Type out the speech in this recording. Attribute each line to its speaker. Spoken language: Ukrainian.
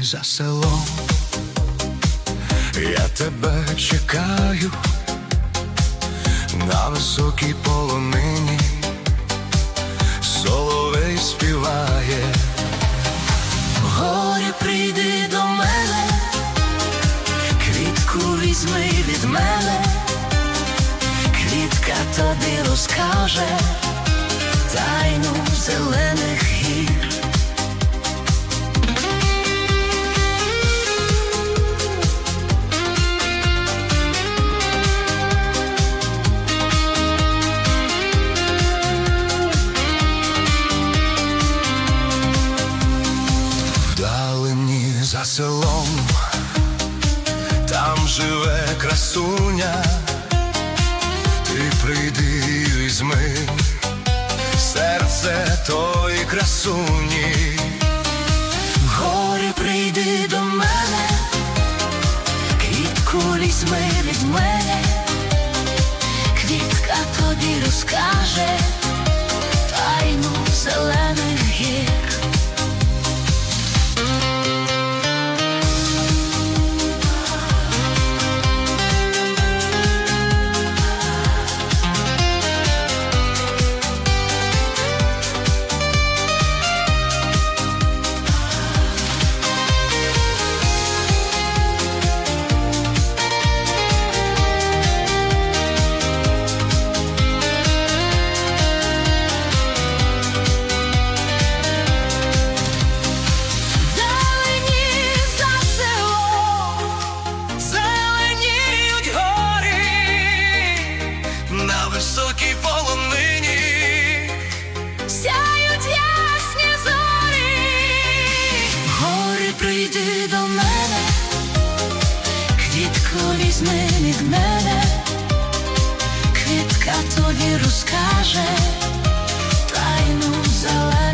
Speaker 1: за селом, я тебе чекаю на високій полонині, соловей співає.
Speaker 2: Горі, прийди до мене, квітку візьми від мене, квітка тобі розкаже тайну зелених гір.
Speaker 1: Вдалині за селом, там живе красуня, ти прийди і візьми серце тої красуні.
Speaker 2: Горі, прийди до мене, квітку візьми від мене, квітка тобі розкаже тайну зелених гір.
Speaker 1: На високій полонині
Speaker 2: сяють ясні зорі. Горі, прийди до мене, квітку візьми від мене, квітка тобі розкаже тайну зелених.